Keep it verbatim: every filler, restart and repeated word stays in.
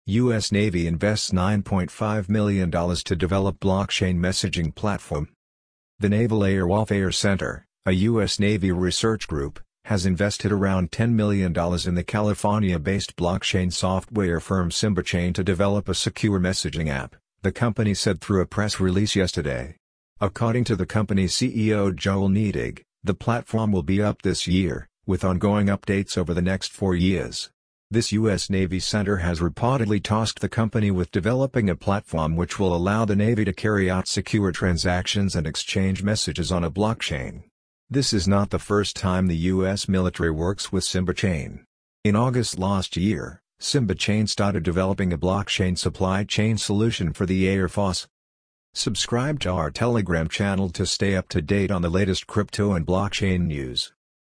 U S Navy invests nine point five million dollars to develop blockchain messaging platform. The Naval Air Warfare Center, a U S Navy research group, has invested around ten million dollars in the California-based blockchain software firm SymbiChain to develop a secure messaging app, the company said through a press release yesterday. According to the company's C E O Joel Nedig, the platform will be up this year, with ongoing updates over the next four years. This U S Navy center has reportedly tasked the company with developing a platform which will allow the Navy to carry out secure transactions and exchange messages on a blockchain. This is not the first time the U S military works with SymbiChain. In August last year, SymbiChain started developing a blockchain supply chain solution for the Air Force. Subscribe to our Telegram channel to stay up to date on the latest crypto and blockchain news.